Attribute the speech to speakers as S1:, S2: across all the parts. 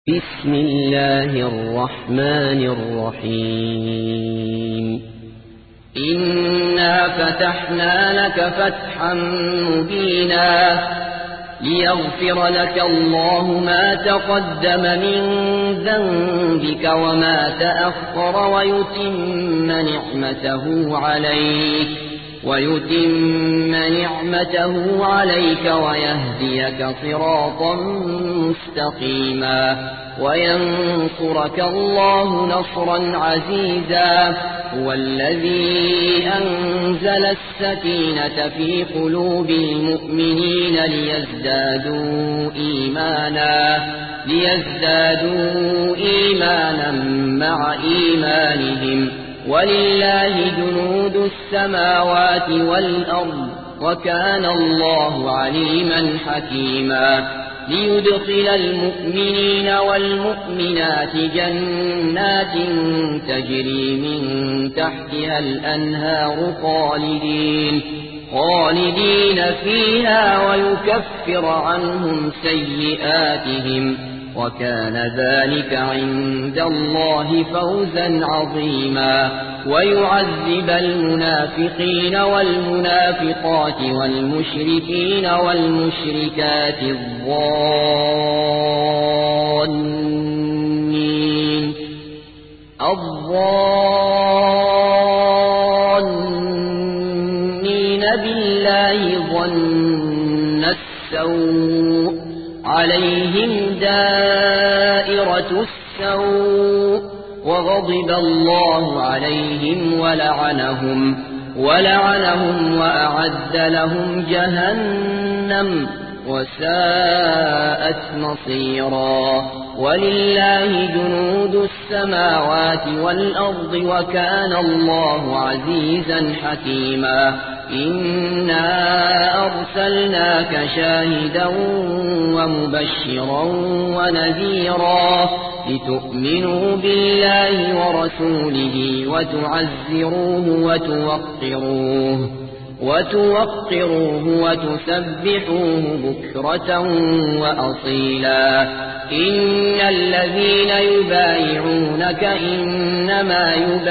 S1: بسم الله الرحمن الرحيم إنا فتحنا لك فتحا مبينا ليغفر لك الله ما تقدم من ذنبك وما تأخر ويتم نعمته عليك ويهديك صراطا مستقيما وينصرك الله نصرا عزيزا هو الذي أنزل السكينة في قلوب المؤمنين ليزدادوا إيمانا مع إيمانهم ولله جنود السماوات والأرض وكان الله عليما حكيما ليدخل المؤمنين والمؤمنات جنات تجري من تحتها الأنهار خالدين فيها ويكفر عنهم سيئاتهم وكان ذلك عند الله فوزا عظيما ويعذب المنافقين والمنافقات والمشركين والمشركات الظانين بالله ظن السوء عليهم دائرة السوء وغضب الله عليهم ولعنهم وأعد لهم جهنم وساءت مصيرا ولله جنود السماوات والأرض وكان الله عزيزا حكيما إنا أرسلناك شاهدا ومبشرا ونذيرا لتؤمنوا بالله ورسوله وتعزروه وتوقروه وتسبحوه بكرة وأصيلا إن الذين يبايعونك إنما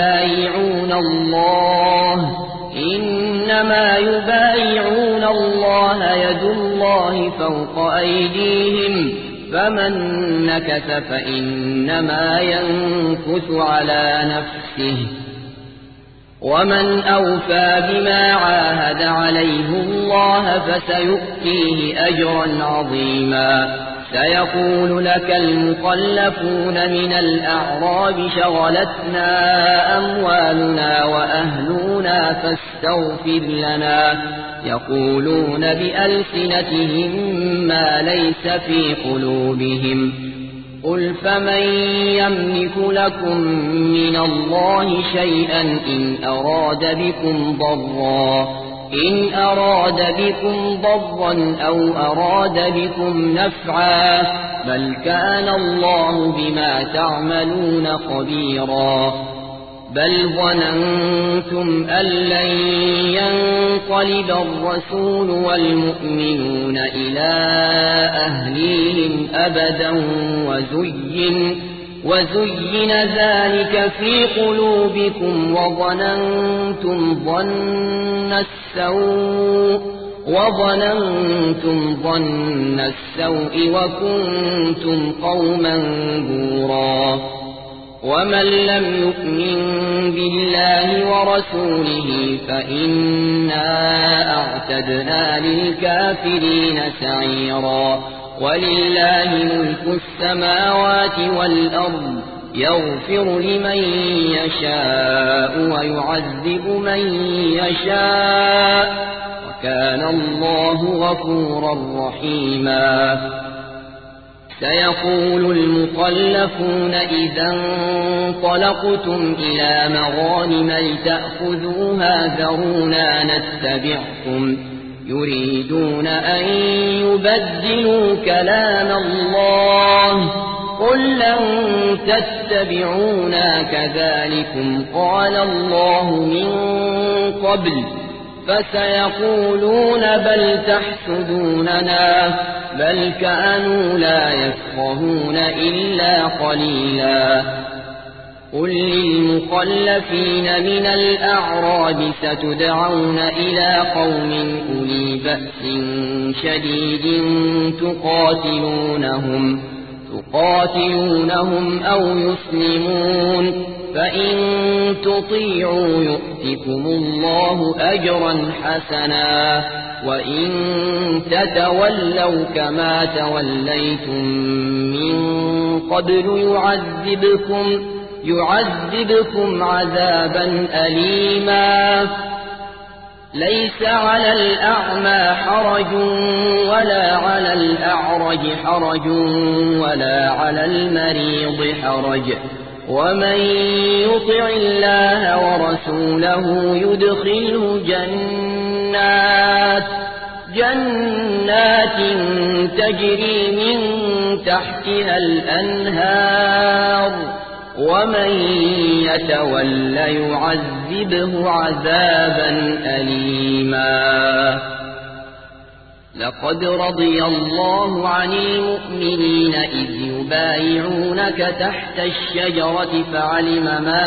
S1: يبايعون الله يد الله فوق أيديهم فمن نكث فإنما ينكث على نفسه ومن أوفى بما عاهد عليه الله فسيؤتيه أجرا عظيما سيقول لك المخلفون من الأعراب شغلتنا أموالنا وأهلنا فاستغفر لنا يقولون بألسنتهم ما ليس في قلوبهم قل فمن يملك لكم من الله شيئا إن أراد بكم ضرا أو أراد بكم نفعا بل كان الله بما تعملون خبيرا بل ظننتم أن لن ينقلب الرسول والمؤمنون إلى أهليهم أبدا وزين ذلك في قلوبكم وظننتم ظن السوء وكنتم قوما بورا ومن لم يؤمن بالله ورسوله فإنا أعتدنا للكافرين سعيرا ولله ملك السماوات والأرض يغفر لمن يشاء ويعذب من يشاء وكان الله غفورا رحيما سيقول المخلفون إذا انطلقتم إلى مغانم لتأخذوها ذرونا نتبعكم يريدون أن يبدلوا كلام الله قل لن تتبعونا كذلكم قال الله من قبل فسيقولون بل تحسدوننا بل كانوا لا يفقهون إلا قليلا قل للمخلفين من الأعراب ستدعون إلى قوم أولي بأس شديد تقاتلونهم أو يسلمون فإن تطيعوا يؤتكم الله أجرا حسنا وإن تتولوا كما توليتم من قبل يعذبكم عذابا أليما ليس على الأعمى حرج ولا على الأعرج حرج ولا على المريض حرج ومن يطع الله ورسوله يدخله جنات تجري من تحتها الأنهار ومن يتول يعذبه عذابا أليما لقد رضي الله عن المؤمنين إذ يبايعونك تحت الشجرة فعلم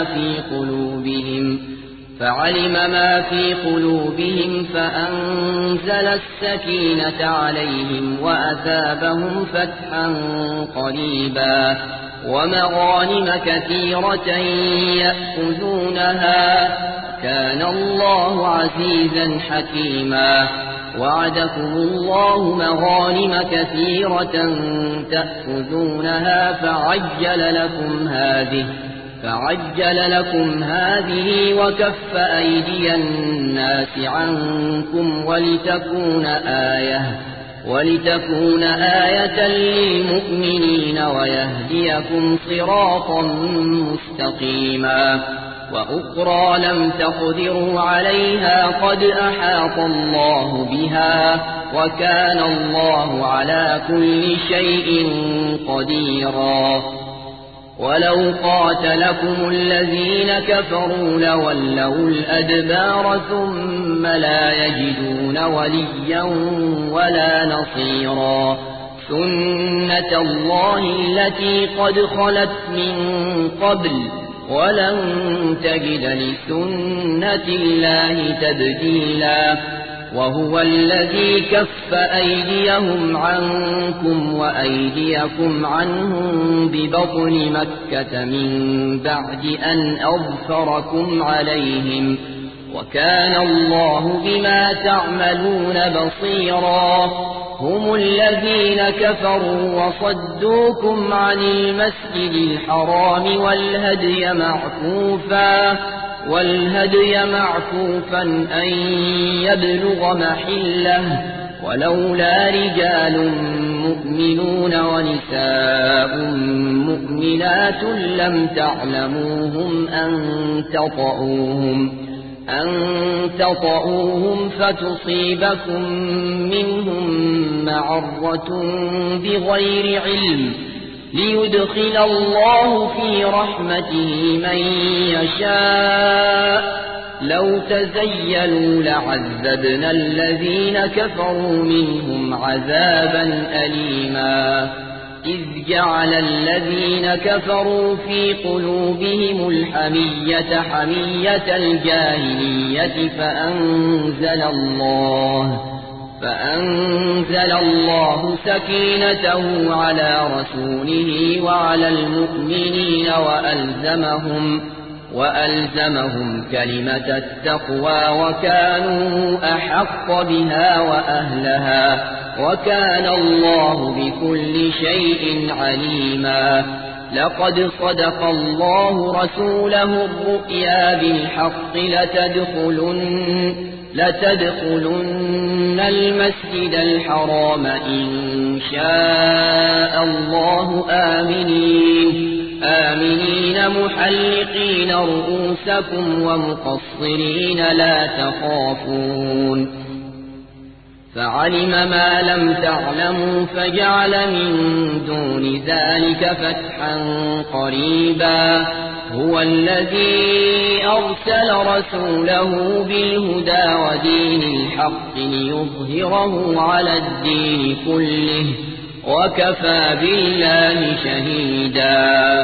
S1: ما في قلوبهم فأنزل السكينة عليهم وأثابهم فتحا قريبا ومغانم كثيرة يأخذونها كان الله عزيزا حكيما وعدكم الله مغانم كثيرة تأخذونها فعجل لكم هذه وكف أيدي الناس عنكم ولتكون آية للمؤمنين ويهديكم صراطا مستقيما وأخرى لم تقدروا عليها قد أحاط الله بها وكان الله على كل شيء قديرا ولو قاتلكم الذين كفروا لولوا الأدبار ثم لا يجدون وليا ولا نصيرا سنة الله التي قد خلت من قبل ولن تجد لسنة الله تبديلا وهو الذي كف أيديهم عنكم وأيديكم عنهم ببطن مكة من بعد أن أظفركم عليهم وكان الله بما تعملون بصيرا هم الذين كفروا وصدوكم عن المسجد الحرام والهدي معكوفا أن يبلغ محله ولولا رجال مؤمنون ونساء مؤمنات لم تعلموهم أن تطؤوهم فتصيبكم منهم معرة بغير علم ليدخل الله في رحمته من يشاء لو تزيلوا لعذبنا الذين كفروا منهم عذابا أليما إذ جعل الذين كفروا في قلوبهم الحمية حمية الجاهلية فأنزل الله سكينته على رسوله وعلى المؤمنين وألزمهم كلمة التقوى وكانوا أحق بها وأهلها وكان الله بكل شيء عليما لقد صدق الله رسوله الرؤيا بالحق لتدخلن المسجد الحرام إن شاء الله آمنين محلقين رؤوسكم ومقصرين لا تخافون فعلم ما لم تعلموا فجعل من دون ذلك فتحا قريبا هو الذي أرسل رسوله بالهدى ودين الحق ليظهره على الدين كله وكفى بالله شهيدا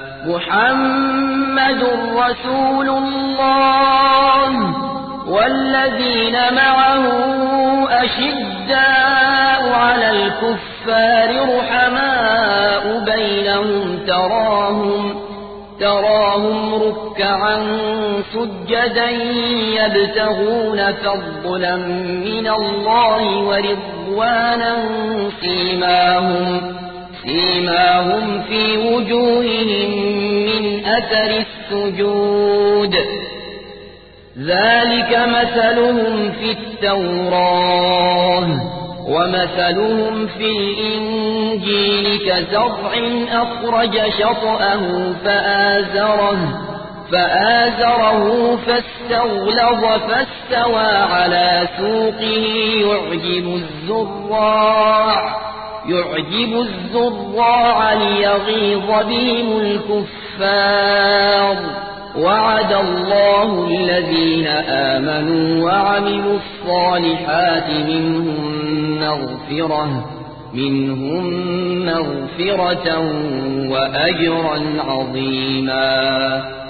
S1: محمد رسول الله والذين معه أشداء على الكفار رحماء بينهم تراهم ركعا سجدا يبتغون فضلا من الله ورضوانا سيماهم في وجوههم من أثر السجود ذلك مثلهم في التوراة ومثلهم في الإنجيل كزرع أخرج شطأه فآزره فاستغلظ فاستوى على سوقه يعجب الزراع ليغيظ بهم الكفار وعد الله الذين آمنوا وعملوا الصالحات منهم مغفرة وأجرا عظيما